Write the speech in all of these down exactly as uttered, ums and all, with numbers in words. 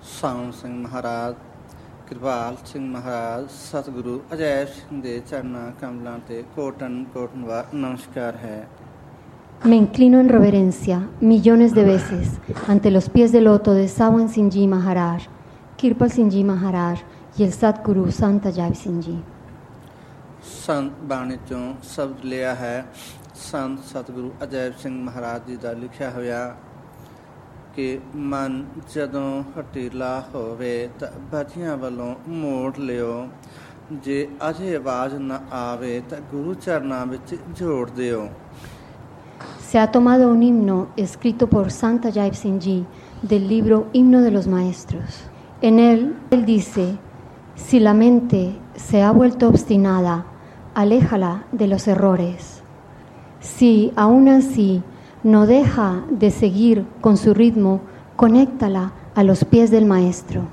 ਸਾਉਣ ਸਿੰਘ ਮਹਾਰਾਜ, ਕਿਰਪਾਲ ਸਿੰਘ ਮਹਾਰਾਜ, ਸਤਿਗੁਰੂ ਅਜੈਬ ਸਿੰਘ ਦੇ ਚਰਨਾਂ ਕਮਲਾਂ ਤੇ ਕੋਟਨ ਕੋਟਨ ਵਾਰ ਨਮਸਕਾਰ ਹੈ। Me inclino en reverencia millones de veces ante los pies de loto de Sawan Singh Maharaj, Kirpal Singh Maharaj y el Satguru Sant Ajay Singh Ji। ਸੰਤ ਬਾਣੀ ਚੋਂ ਸ਼ਬਦ ਲਿਆ ਹੈ ਸੰਤ ਸਤਿਗੁਰੂ ਅਜੈਬ ਸਿੰਘ ਮਹਾਰਾਜ ਜੀ ਦਾ ਲਿਖਿਆ ਹੋਇਆ ਕਿ ਮਨ ਜਦੋਂ ਹਟੀਲਾ ਹੋਵੇ ਤਾਂ ਬਾਝੀਆਂ ਵੱਲੋਂ ਮੋੜ ਲਿਓ, ਜੇ ਅਜੇ ਆਵਾਜ਼ ਨਾ ਆਵੇ ਤਾਂ ਗੁਰੂ ਚਰਨਾਂ ਵਿੱਚ ਜੋੜ ਦਿਓ। Se ha tomado un himno escrito por Sant Ajay Singh Ji del libro Himno de los Maestros. En él, él dice: si la mente se ha vuelto obstinada, aléjala de los errores. Si aún así no deja de seguir con su ritmo, conéctala a los pies del Maestro.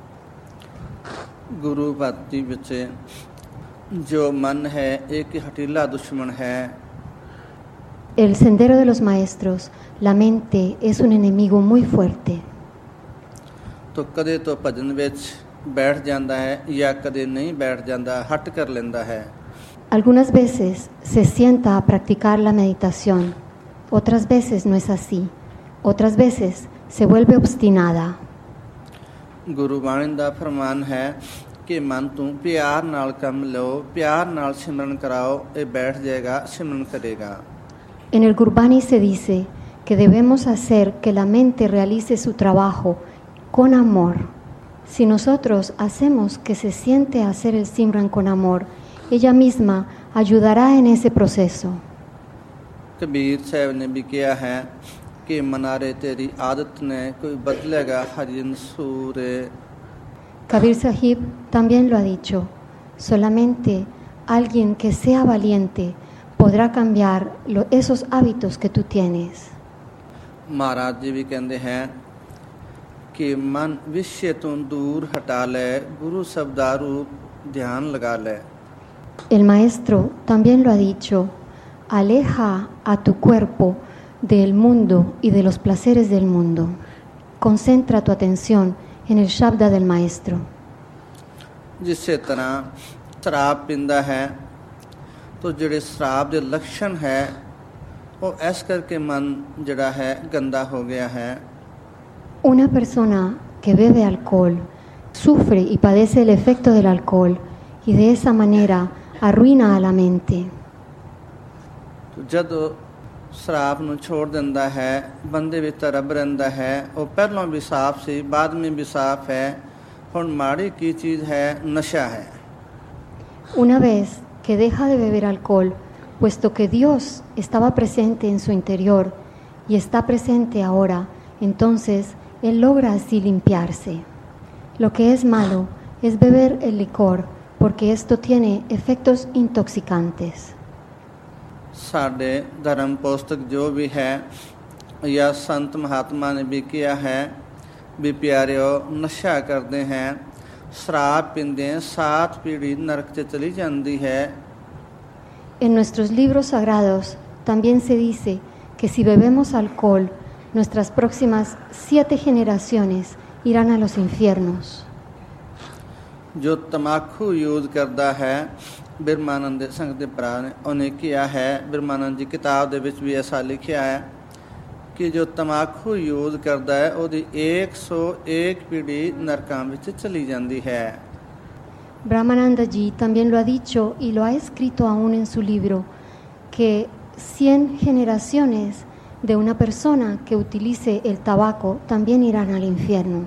ਗੁਰੂ ਭਗਤੀ ਵਿੱਚ ਜੋ ਮਨ ਹੈ ਇੱਕ ਹਟੀਲਾ ਦੁਸ਼ਮਣ ਹੈ। El sendero de los maestros, la mente es un enemigo muy fuerte. ਤੋ ਕਦੇ ਤੋਂ ਭਜਨ ਵਿੱਚ ਬੈਠ ਜਾਂਦਾ ਹੈ ਜਾਂ ਕਦੇ ਨਹੀਂ ਬੈਠ ਜਾਂਦਾ, ਹਟ ਕਰ ਲੈਂਦਾ ਹੈ। Algunas veces se sienta a practicar la meditación, otras veces no es así, otras veces se vuelve obstinada. ਗੁਰੂ ਬਾਣੀ ਦਾ ਫਰਮਾਨ ਹੈ ਕਿ ਮਨ ਤੂੰ ਪਿਆਰ ਨਾਲ ਕੰਮ ਲਓ, ਪਿਆਰ ਨਾਲ ਸਿਮਰਨ ਕਰਾਓ, ਇਹ ਬੈਠ ਜਾਏਗਾ, ਸਿਮਰਨ ਕਰੇਗਾ। En el Gurbani se dice que debemos hacer que la mente realice su trabajo con amor. Si nosotros hacemos que se siente a hacer el Simran con amor, ella misma ayudará en ese proceso. Kabir ਸਾਹਿਬ ਨੇ ਵੀ ਕਿਹਾ ਹੈ ਕਿ ਮਨਾਰੇ ਤੇਰੀ ਆਦਤ ਨੇ ਕੋਈ ਬਦਲੇਗਾ ਹਰਿਨ ਸੂਰੇ। Kabir Sahib también lo ha dicho, solamente alguien que sea valiente podrá cambiar lo, esos hábitos que tú tienes. Maharaj ਜੀ ਵੀ ਕਹਿੰਦੇ ਹੈ ਕਿ ਮਨ ਵਿਸ਼ੇ ਤੋਂ ਦੂਰ ਹਟਾ ਲੈ, ਗੁਰੂ ਸ਼ਬਦਾਂ ਰੂਪ ਧਿਆਨ ਲਗਾ ਲੈ। El maestro también lo ha dicho, aleja a tu cuerpo del mundo y de los placeres del mundo. Concentra tu atención en el Shabda del maestro. ਜਿਸੇ ਤਰ੍ਹਾਂ ਸ਼ਰਾਬ ਪੀਂਦਾ ਹੈ ਤੋ ਜਿਹੜੇ ਸ਼ਰਾਬ ਦੇ ਲੱਛਣ ਹੈ ਉਹ ਇਸ ਕਰਕੇ ਮਨ ਜਿਹੜਾ ਹੈ ਗੰਦਾ ਹੋ ਗਿਆ ਹੈ। Una persona que bebe alcohol sufre y padece el efecto del alcohol y de esa manera arruina a la mente. ਜਦੋਂ ਸ਼ਰਾਬ ਨੂੰ ਛੋੜ ਦਿੰਦਾ ਹੈ ਬੰਦੇ ਵਿੱਚ ਰੱਬ ਰਹਿੰਦਾ ਹੈ, ਉਹ ਪਹਿਲਾਂ ਵੀ ਸਾਫ਼ ਸੀ, ਬਾਅਦ ਵਿੱਚ ਵੀ ਸਾਫ਼ ਹੈ। ਹੁਣ ਮਾੜੀ ਕੀ ਚੀਜ਼ ਹੈ? ਨਸ਼ਾ ਹੈ। Una vez que deja de beber alcohol, puesto que Dios estaba presente en su interior y está presente ahora, entonces él logra así limpiarse. Lo que es malo es beber el licor, porque esto tiene efectos intoxicantes. ਸਾਡੇ ਧਰਮ ਪੁਸਤਕ ਜੋ ਵੀ ਹੈ ਜਾਂ ਸੰਤ ਮਹਾਤਮਾ ਨੇ ਵੀ ਕਿਹਾ ਹੈ ਵੀ ਪਿਆਰਿਓ ਨਸ਼ਾ ਕਰਦੇ ਹੈ, ਸ਼ਰਾਬ ਪੀਂਦੇ ਹੈ, ਸਾਤ ਪੀੜ੍ਹੀ ਨਰਕ 'ਚ ਚਲੀ ਜਾਂਦੀ ਹੈ। En nuestros libros sagrados también se dice que si bebemos alcohol, nuestras próximas siete generaciones irán a los infiernos. ਜੋ ਤਮਾਕੂ ਯੂਜ਼ ਕਰਦਾ ਹੈ, ਬਿਰਮਾਨੰਦ ਦੇ ਸੰਗਤ ਦੇ ਭਰਾ ਨੇ ਉਹਨੇ ਕਿਹਾ ਹੈ, ਬਿਰਮਾਨੰਦ ਜੀ ਕਿਤਾਬ ਦੇ ਵਿੱਚ ਵੀ ਐਸਾ ਲਿਖਿਆ ਹੈ ਕਿ ਜੋ ਤਮਾਕੂ ਯੂਜ਼ ਕਰਦਾ ਹੈ ਉਹਦੀ ਇੱਕ ਸੌ ਇੱਕ ਪੀੜ੍ਹੀ ਨਰਕਾਂ ਵਿੱਚ ਚਲੀ ਜਾਂਦੀ ਹੈ। Brahmananda Ji también lo ha dicho y lo ha escrito aún en su libro, que cien generaciones de una persona que utilice el tabaco también irán al infierno.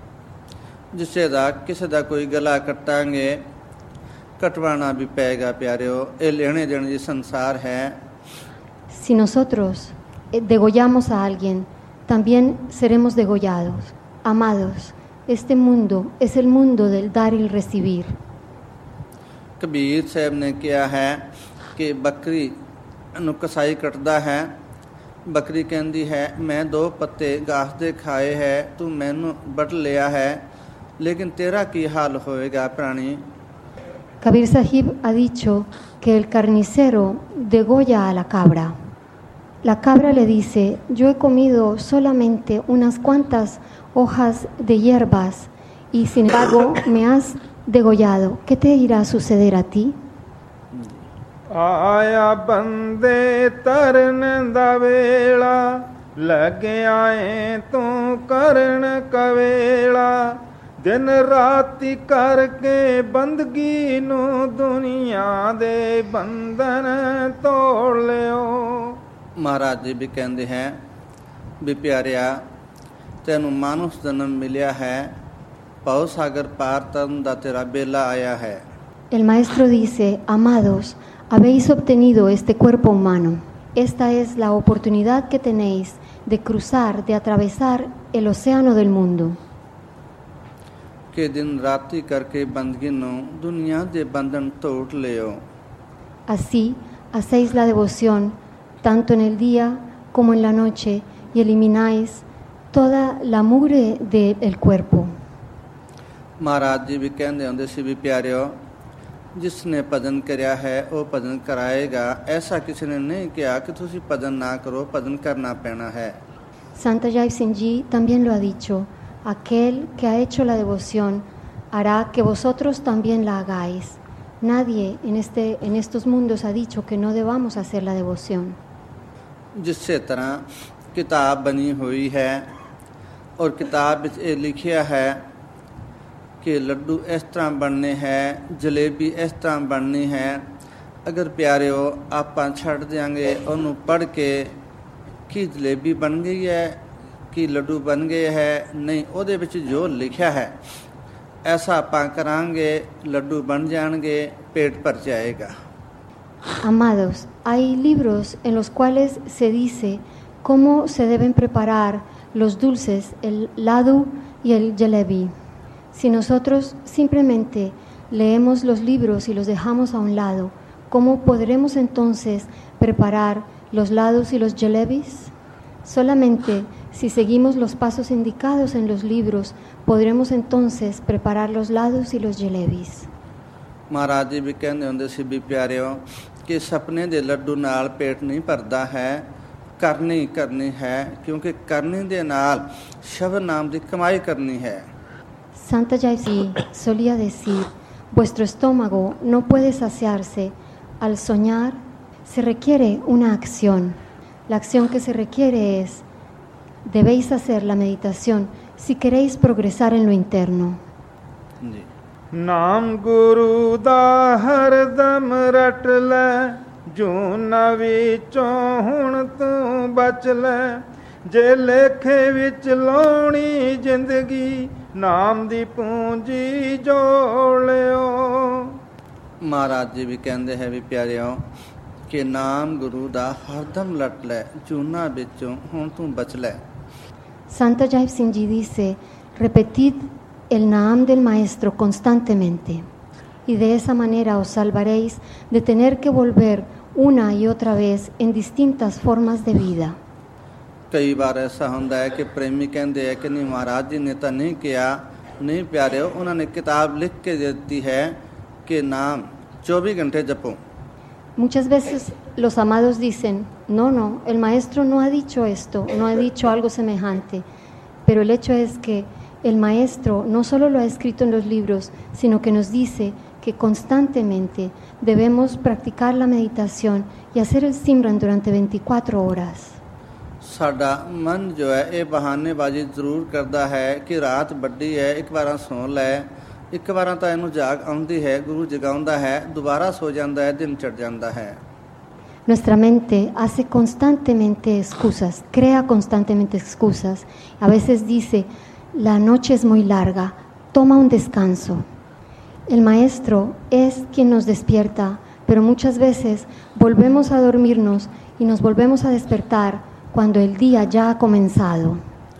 ਜਿਸੇ ਦਾ ਕਿਸੇ ਦਾ ਕੋਈ ਗਲਾ ਕੱਟਾਂਗੇ, ਕਟਵਾਣਾ ਵੀ ਪਏਗਾ ਪਿਆਰਿਓ, ਇਹ ਲੈਣੇ ਦੇਣੇ ਦੀ ਸੰਸਾਰ ਹੈ। Si nosotros degollamos a alguien, también seremos degollados. Amados, este mundo es el mundo del dar y el recibir. Kabir ਸਾਹਿਬ ਨੇ ਕਿਹਾ ਹੈ ਕਿ ਬੱਕਰੀ ਨੂੰ ਕਸਾਈ ਕੱਟਦਾ ਹੈ, ਬੱਕਰੀ ਕਹਿੰਦੀ ਹੈ ਮੈਂ ਦੋ ਪੱਤੇ ਘਾਸ ਦੇ ਖਾਏ ਹੈ, ਤੂੰ ਮੈਨੂੰ ਵੱਢ ਲਿਆ ਹੈ, ਲੇਕਿਨ ਤੇਰਾ ਕੀ ਹਾਲ ਹੋਏਗਾ ਪ੍ਰਾਣੀ। Kabir Sahib ha dicho que el carnicero degolla a la cabra La cabra le dice, yo he comido solamente unas cuantas hojas de hierbas y sin embargo me has degollado. ¿Qué te irá a suceder a ti? ਆਇਆ ਬੰਦੇ ਤਰਨ ਦਾ ਵੇਲਾ ਲੱਗਿਆ ਏ ਤੂੰ ਕਰਨ ਕਵੇਲਾ ਦਿਨ ਰਾਤੀ ਕਰਕੇ ਬੰਦਗੀ ਨੂੰ ਦੁਨੀਆ ਦੇ ਬੰਧਨ ਤੋੜ ਲਿਓ। ਮਹਾਰਾਜ ਜੀ ਵੀ ਕਹਿੰਦੇ ਹੈ ਵੀ ਪਿਆਰਿਆ ਤੈਨੂੰ ਮਾਨੁਸ ਜਨਮ ਮਿਲਿਆ ਹੈ, ਭਉ ਸਾਗਰ ਪਾਰ ਤਰਨ ਦਾ ਤੇਰਾ ਬੇਲਾ ਆਇਆ ਹੈ। El maestro dice, amados, habéis obtenido este cuerpo humano. Esta es la oportunidad que tenéis de cruzar, de atravesar el océano del mundo. Que din rati karke bandgi nu dunya de bandhan tod leo. Así hacéis la devoción tanto en el día como en la noche y elimináis toda la mugre del cuerpo. Maharaj ji ਵੀ ਕਹਿੰਦੇ ਹੁੰਦੇ ਸੀ ਵੀ ਪਿਆਰਿਓ ਜਿਸਨੇ ਭਜਨ ਕਰਿਆ ਹੈ ਉਹ ਭਜਨ ਕਰਾਏਗਾ। ਐਸਾ ਕਿਸੇ ਨੇ ਨਹੀਂ ਕਿਹਾ ਕਿ ਤੁਸੀਂ ਭਜਨ ਨਾ ਕਰੋ, ਭਜਨ ਕਰਨਾ ਪੈਣਾ ਹੈ। Santa Jai Singh Ji también lo ha dicho, aquel que ha hecho la devoción hará que vosotros también la hagáis. Nadie en este en estos mundos ha dicho que no debamos hacer la devoción. ਜਿਸੇ ਤਰ੍ਹਾਂ ਕਿਤਾਬ ਬਣੀ ਹੋਈ ਹੈ ਔਰ ਕਿਤਾਬ ਵਿੱਚ ਇਹ ਲਿਖਿਆ ਹੈ ਕਿ ਲੱਡੂ ਇਸ ਤਰ੍ਹਾਂ ਬਣਨੇ ਹੈ, ਜਲੇਬੀ ਇਸ ਤਰ੍ਹਾਂ ਬਣਨੀ ਹੈ। ਅਗਰ ਪਿਆਰਿਓ ਆਪਾਂ ਛੱਡ ਦਿਆਂਗੇ ਉਹਨੂੰ ਪੜ੍ਹ ਕੇ ਕਿ ਜਲੇਬੀ ਬਣ ਗਈ ਹੈ ਕਿ ਲੱਡੂ ਬਣ ਗਏ ਹੈ, ਨਹੀਂ, ਉਹਦੇ ਵਿੱਚ ਜੋ ਲਿਖਿਆ ਹੈ ਐਸਾ ਆਪਾਂ ਕਰਾਂਗੇ, ਲੱਡੂ ਬਣ ਜਾਣਗੇ, ਪੇਟ ਭਰ ਜਾਏਗਾ। Amados, hay libros en los cuales se dice cómo se deben preparar los dulces, el ladu y el jalebi. Si nosotros simplemente leemos los libros y los dejamos a un lado, ¿cómo podremos entonces preparar los ladus y los jalebis? Solamente si seguimos los pasos indicados en los libros, podremos entonces preparar los ladus y los jalebis. Maharaj ਜੀ ਵੀ ਕਹਿੰਦੇ ਹੁੰਦੇ ਸੀ ਵੀ ਪਿਆਰਿਓ ਕਿ ਸੁਪਨੇ ਦੇ ਲੱਡੂ ਨਾਲ ਪੇਟ ਨਹੀਂ ਭਰਦਾ ਹੈ, ਕਰਨੀ ਕਰਨੀ ਹੈ, ਕਿਉਂਕਿ ਕਰਨੀ ਦੇ ਨਾਲ ਸ਼ਬਦ ਨਾਮ ਦੀ ਕਮਾਈ ਕਰਨੀ ਹੈ। Santa Jai Singh solía decir, vuestro estómago no puede saciarse. Al soñar se requiere una acción. La acción que se requiere es, debéis hacer la meditación si queréis progresar en lo interno. ਜੀ ਨਾਮ ਗੁਰੂ ਦਾ ਹਰਦਮ ਰਟ ਲੈ, ਜੂਨਾ ਵਿੱਚੋਂ ਹੁਣ ਤੂੰ ਬਚ ਲੈ, ਜੇ ਲੇਖੇ ਵਿੱਚ ਲਾਉਣੀ ਜ਼ਿੰਦਗੀ ਨਾਮ ਦੀ ਪੂੰਜੀ ਜੋੜ ਲਿਓ। ਮਹਾਰਾਜ ਜੀ ਵੀ ਕਹਿੰਦੇ ਹੈ ਵੀ ਪਿਆਰਿਓ ਕਿ ਨਾਮ ਗੁਰੂ ਦਾ ਹਰਦਮ ਲਟ ਲੈ, ਜੂਨਾ ਵਿੱਚੋਂ ਹੁਣ ਤੂੰ ਬਚ ਲੈ। Santa Jai Singh Ji dice, repetid el Naam del Maestro constantemente y de esa manera os salvaréis de tener que volver una y otra vez en distintas formas de vida. ਕਈ ਵਾਰ ਐਸਾ ਹੁੰਦਾ ਹੈ ਕਿ ਪ੍ਰੇਮੀ ਕਹਿੰਦੇ ਹੈ ਕਿ ਨਹੀਂ ਮਹਾਰਾਜ ਜੀ ਨੇ ਤਾਂ ਨਹੀਂ ਕਿਹਾ। ਨਹੀਂ ਪਿਆਰਿਓ, ਉਹਨਾਂ ਨੇ ਕਿਤਾਬ ਲਿਖ ਕੇ ਦਿੱਤੀ ਹੈ ਕਿ ਨਾਮ ਚੌਵੀ ਘੰਟੇ ਜਪੋ। Muchas veces los amados dicen, no, no, el Maestro no ha dicho esto, no ha dicho algo semejante, pero el hecho es que el Maestro no solo lo ha escrito en los libros, sino que nos dice que constantemente debemos practicar la meditación y hacer el Simran durante veinticuatro horas. ਸਾਡਾ ਮਨ ਜੋ ਹੈ ਇਹ ਬਹਾਨੇਬਾਜ਼ੀ ਜ਼ਰੂਰ ਕਰਦਾ ਹੈ ਕਿ ਰਾਤ ਵੱਡੀ ਹੈ, ਇੱਕ ਵਾਰਾਂ ਸੌਂ ਲੈ, ਇੱਕ ਵਾਰਾਂ ਤਾਂ ਇਹਨੂੰ ਜਾਗ ਆਉਂਦੀ ਹੈ, ਗੁਰੂ ਜਗਾਉਂਦਾ ਹੈ, ਦੁਬਾਰਾ ਸੋ ਜਾਂਦਾ ਹੈ, ਦਿਨ ਚੜ੍ਹ ਜਾਂਦਾ ਹੈ। Nuestra mente hace constantemente excusas, crea constantemente excusas. A veces dice, la noche es muy larga, toma un descanso. El Maestro es quien nos despierta, pero muchas veces volvemos a dormirnos y nos volvemos a despertar cuando el día ya ha comenzado.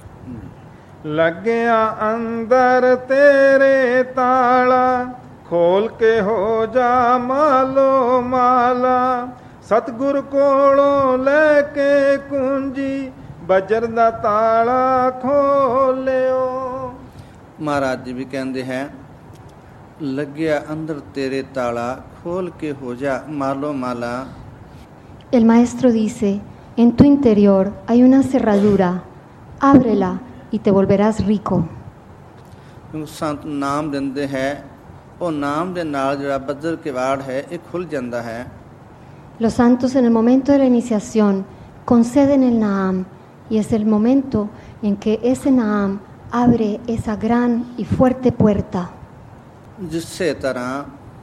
ਲੱਗਿਆ ਅੰਦਰ ਤੇਰੇ ਤਾਲਾ, ਖੋਲ ਕੇ ਹੋ ਜਾ ਮਾਲੋ ਮਾਲਾ, ਸਤਿਗੁਰ ਕੋਲੋਂ ਲੈ ਕੇ ਕੁੰਜੀ, ਬਜਰ ਦਾ ਤਾਲਾ ਖੋਲਿਓ। ਮਹਾਰਾਜ ਜੀ ਵੀ ਕਹਿੰਦੇ ਹੈ ਲੱਗਿਆ ਅੰਦਰ ਤੇਰੇ ਤਾਲਾ, ਖੋਲ ਕੇ ਹੋ ਜਾ ਮਾਲੋ ਮਾਲਾ। El Maestro dice, En tu interior hay una cerradura, ábrela y te volverás rico. ਸੰਤ ਨਾਮ ਦਿੰਦੇ ਹੈ ਉਹ ਨਾਮ ਦੇ ਨਾਲ ਜਿਹੜਾ ਬੱਦਰ ਕਿਵਾੜ ਹੈ ਇਹ ਖੁੱਲ ਜਾਂਦਾ ਹੈ। Los santos en el momento de la iniciación conceden el Naam y es el momento en que ese Naam abre esa gran y fuerte puerta. ਜਿਸੇ ਤਰ੍ਹਾਂ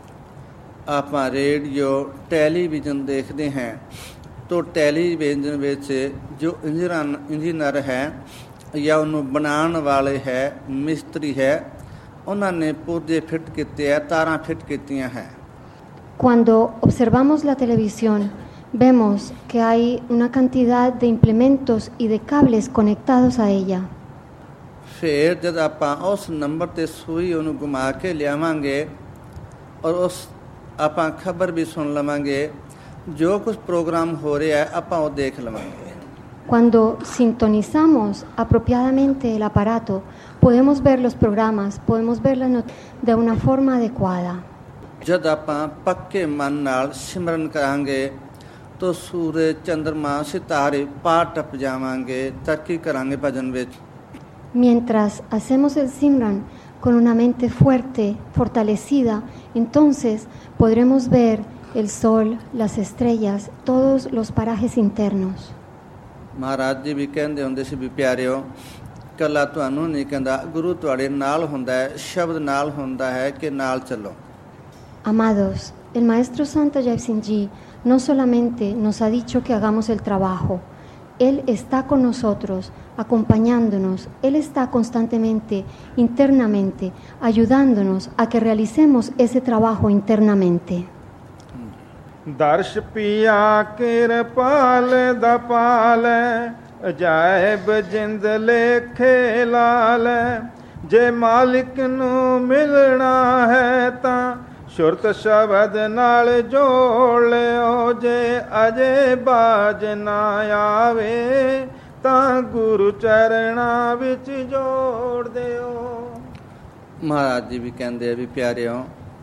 ਆਪਾਂ ਰੇਡੀਓ ਟੈਲੀਵਿਜ਼ਨ ਦੇਖਦੇ ਹਾਂ तो ਟੈਲੀਵਿਜ਼ਨ ਵਿੱਚ ਜੋ ਇੰਜੀਨੀਅਰ ਇੰਜੀਨੀਅਰ ਹੈ ਜਾਂ ਉਹਨੂੰ ਬਣਾਉਣ ਵਾਲੇ ਹੈ ਮਿਸਤਰੀ ਹੈ ਉਹਨਾਂ ਨੇ ਪੁਰਜੇ ਫਿੱਟ ਕੀਤੇ ਹੈ ਤਾਰਾਂ ਫਿੱਟ ਕੀਤੀਆਂ ਹੈ। Cuando observamos la televisión vemos que hay una cantidad de implementos y de cables conectados a ella. ਫਿਰ ਜਦ ਆਪਾਂ ਉਸ ਨੰਬਰ ਤੇ ਸੂਈ ਉਹਨੂੰ ਘੁਮਾ ਕੇ ਲਿਆਵਾਂਗੇ ਔਰ ਉਸ ਆਪਾਂ ਖਬਰ ਵੀ ਸੁਣ ਲਵਾਂਗੇ ਜੋ ਕੁਝ ਪ੍ਰੋਗਰਾਮ ਹੋ ਰਿਹਾ ਹੈ ਆਪਾਂ ਉਹ ਦੇਖ ਲਵਾਂਗੇ। Cuando sintonizamos apropiadamente el aparato, podemos ver los programas, podemos ver las noticias de una forma adecuada. जब ਆਪਾਂ ਪੱਕੇ ਮਨ ਨਾਲ ਸਿਮਰਨ ਕਰਾਂਗੇ तो सूरज चंद्रमा सितारे पार टप जावांगे तरक्की करांगे भजन विच। Mientras hacemos el Simran con una mente fuerte, fortalecida, entonces podremos ver el sol, las estrellas, todos los parajes internos. महाराज जी भी कहंदे हुंदे सी भी प्यारिओ कला तुहानू नहीं कहंदा गुरु तुहाडे नाल हुंदा है शब्द नाल हुंदा है कि नाल चलो। Amados, el maestro Santa Jai Singh Ji no solamente nos ha dicho que hagamos el trabajo, Él está con nosotros, acompañándonos, Él está constantemente, internamente, ayudándonos a que realicemos ese trabajo internamente. दर्श पिया किरपाल दपाल अजायब जिंद लेखे लाल जे मालिक नू मिलना है तां शुरत शब्द नाल जोड़ लियो जे अजे बाज ना आवे तां गुरु चरणा विच जोड़ दियो। महाराज जी भी कहंदे भी प्यारिओ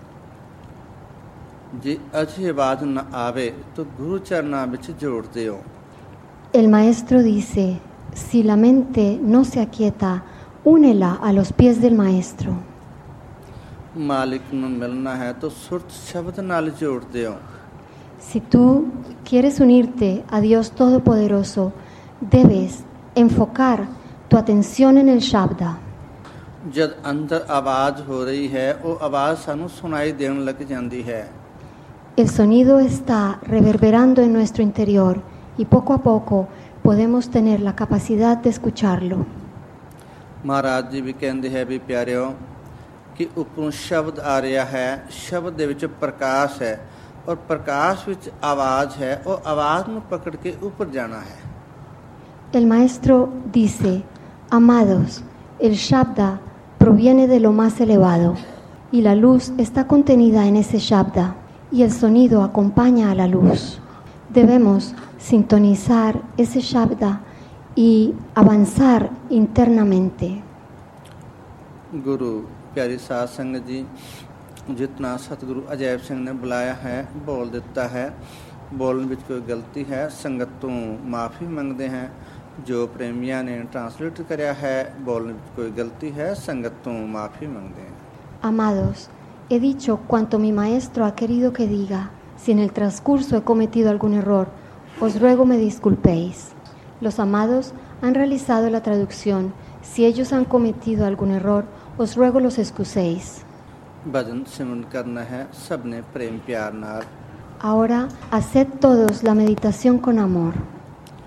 जी अच्छी बात न आवे तो गुरु चरणा विच जोड़ दियो। El maestro dice, si la mente no se aquieta, únela a los pies del maestro. मालिक नू मिलना है तो सुरत शब्द नाल जोड़ दियो। Si tú quieres unirte a Dios Todopoderoso, debes enfocar tu atención en el Shabda. जद अंदर आवाज हो रही है वो आवाज सानू सुनाई देने लग जाती है। El sonido está reverberando en nuestro interior y poco a poco podemos tener la capacidad de escucharlo. महाराज जी भी कहते हैं भी प्यारिओ कि उपरों शब्द आ रहा है शब्द दे विच प्रकाश है और प्रकाश विच आवाज है और आवाज नू पकड़ के ऊपर जाना है। El maestro dice, amados, el Shabda proviene de lo más elevado y la luz está contenida en ese Shabda. Y el sonido acompaña a la luz. Debemos sintonizar ese Shabda y avanzar internamente. गुरु प्यारी साध संगत जी जितना सतगुरु अजैब सिंह ने बुलाया है बोल देता है बोलने विच कोई गलती है संगत तो माफ़ी मंगते हैं जो प्रेमिया ने ट्रांसलेट कराया है बोलने विच कोई गलती है संगत तो माफ़ी मंगते हैं। Amados, he dicho cuanto mi maestro ha querido que diga. Si en el transcurso he cometido algún error, os ruego me disculpéis. Los amados han realizado la traducción. Si ellos han cometido algún error, os ruego los excuséis. भजन सिमरन करना है सबने प्रेम प्यार नाल। Ahora haced todos la meditación con amor.